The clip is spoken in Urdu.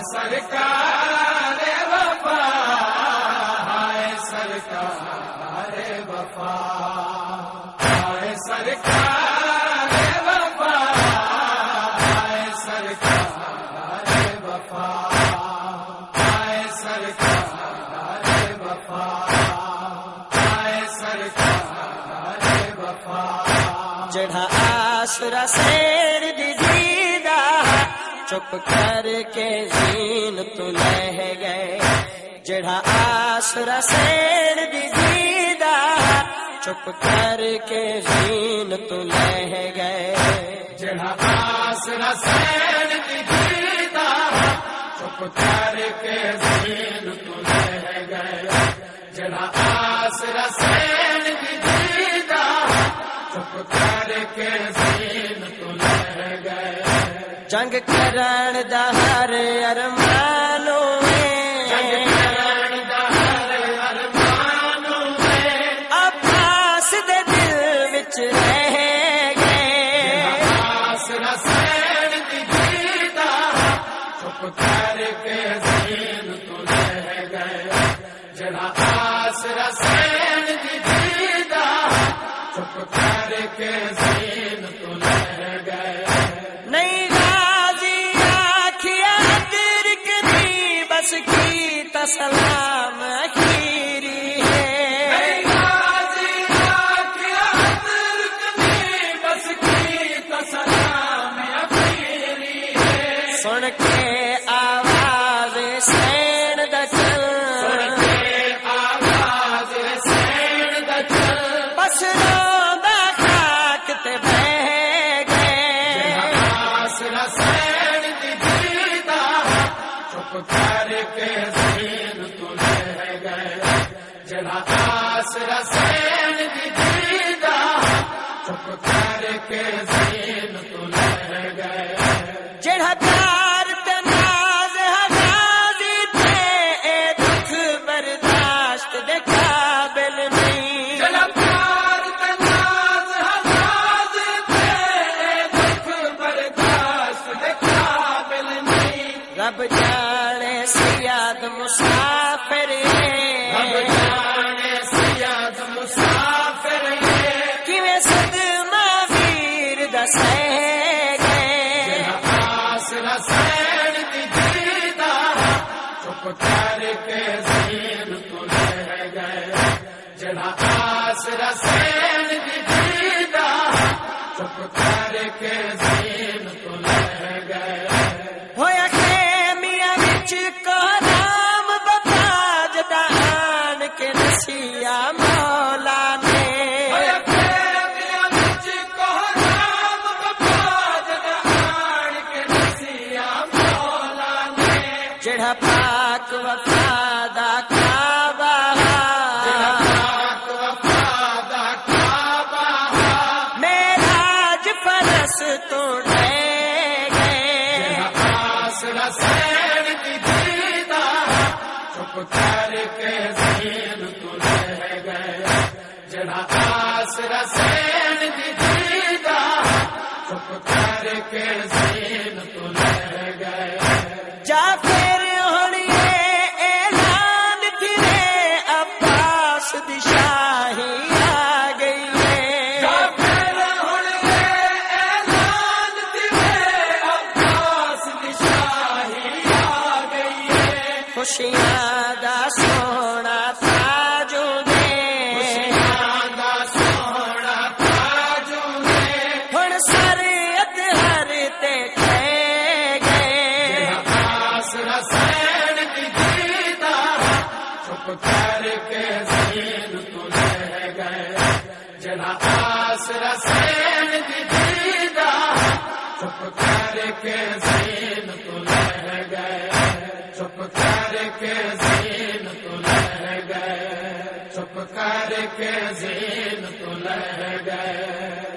سرکار وفا، ہائے سرکار وفا، ہائے سرکار وفا، ہائے سرکار وفا، ہائے سرکار وفا، ہائے سرکار وفا۔ جڑا آسرا سیر دی دیدہ چپ کر کے زین تو لہ گئے، جڑا آسرا سیر دی دیدہ چپ کر کے زین تو لہ گئے، جڑا آسرا سیر دی دیدہ چپ کر کے زین تو لہ گئے، جڑا آسرا سیر دی دیدہ چپ کر کے زین تو لہ گئے۔ جنگ کرن دا ہر ارمانوں عباس دے دل وچ رہ گئے، آسرا سین دی دیدہ چپ کر کے زین تو لہ گئے، جڑا آسرا سین دی دیدہ چپ کر کے زین تو لہ گئے۔ نہیں غازی آکھیا ترک دی بس کی تسلام اخیری ہے، غازی آکھیا ترک دی بس کی تسلام اخیری ہے، سن کے آواز سین دا چل، آواز سین دا چل، بس روندا خاک تے بہ گئے، آسرا سین دی دیدہ چپ کر کے زین تو لہ گئے، جڑا آسرا سین دی دیدہ چپ کر کے زین تو لہ گئے۔ جڑا پیار تے ناز غازی تے اے دکھ برداشت دے قابل نہیں، جڑا پیار تے ناز حفاظ تے دکھ برداشت دے قابل نہیں، رب جانے سیاد مسافر رب جانے سیاد مسافر ہے، کیویں صدمہ ویر دا سہ گئے، آسرا سین دی دیدہ چپ کر کے زین تو لہ گئے، جڑا آسرا سین دی دیدہ چپ کر کے زین تو لہ گئے۔ ہویا خیمیاں وچ کرام بابا جدا آن کے نسیا مولا نے، ہویا خیمیاں وچ کوہرام بابا جدا آن کے نسیا مولا نے، جڑا پاک وفا دا کعبہ، پاک وفا دا کعبہ، معراج فرس تو ڈے گئے، آسرا سین دی دیدہ چپ کر کے زین تو لہ گئے، جڑا آسرا سین دی دیدہ چپ کر کے زین تو لہ گئے۔ جا پھر ہن یہ اعلان تھرے عباس دی شاہی آ گئی ہے، پھر ہن یہ اعلان تیرے عباس دی شاہی آ گئی ہے، خوشیاں دا سونا تاج دے، دا سونا تاج دے، ہن سارے ادھر تے کھے گئے، آسرا سین دی دیدہ چپ کر کے زین تو لہ گئے، جڑا آسرا سین دی دیدہ چپ کر کے زین تو لہ گئے، چپ کر کے زین تو لہ گئے، چپ کر کے زین تو لہ گئے۔